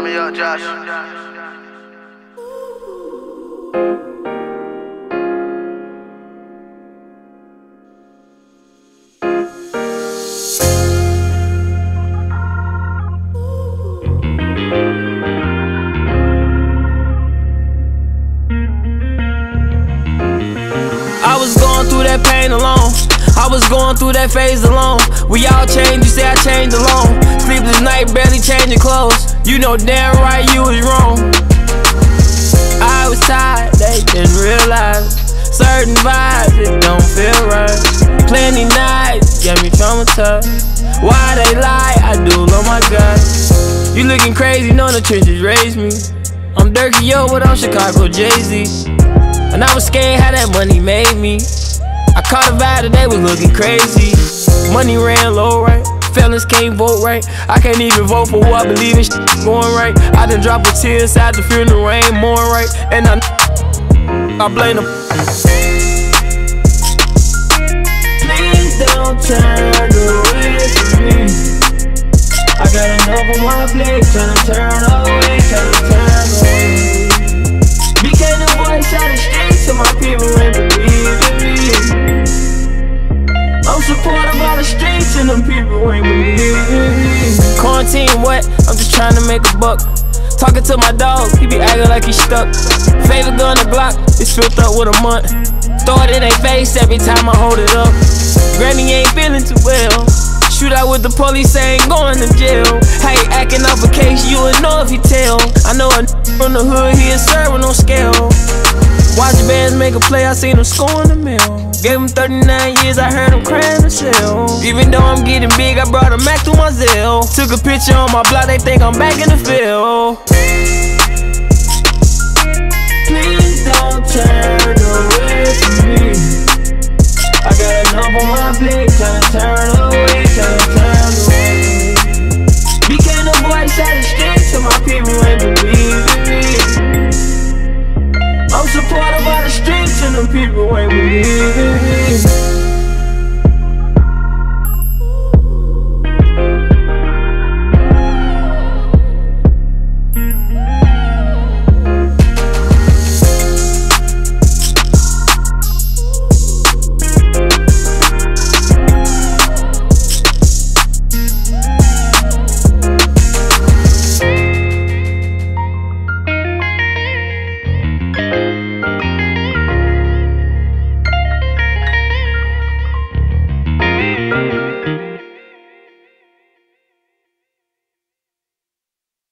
me up, Josh. I was going through that pain alone. I was going through that phase alone. We all changed, you say I changed alone. Sleepless night, barely changing clothes. You know damn right you was wrong. I was tired, they didn't realize certain vibes, it don't feel right. Plenty nights, get me traumatized. Why they lie, I do, oh my God. You looking crazy, know the trenches raised me. I'm Dirkie, yo, but I'm Chicago Jay-Z. And I was scared how that money made me. I caught a vibe that they was looking crazy. Money ran low, right? Felons can't vote right. I can't even vote for who I believe in going right. I done drop a tear inside the funeral, ain't more right. And I blame them. Please don't turn away from me. I got enough on my plate, tryna turn away, tryna turn away. Became the voice out the streets, so my people ain't believe in me. I'm supported by the streets, and them people ain't believe in me. Quarantine what? I'm just trying to make a buck. Talking to my dog, he be acting like he stuck. Favorite gun, the Glock, it's filled up with a month. Throw it in their face every time I hold it up. Granny ain't feeling too well. Shoot out with the police, ain't going to jail. How he acting off a case, you would know if he tell. I know a from the hood, he is serving on scale. Watch bands make a play, I seen him scoring the mill. Gave him 39 years, I heard him crying to sell. Even though I'm getting big, I brought a Mac through my Zelle. Took a picture on my block, they think I'm back in the field. Please don't turn away from me. I got enough on my plate, tryna turn away, tryna turn away. Became the voice out the streets, so my people ain't believe in me. I'm supported by the streets, and them people ain't believe in me.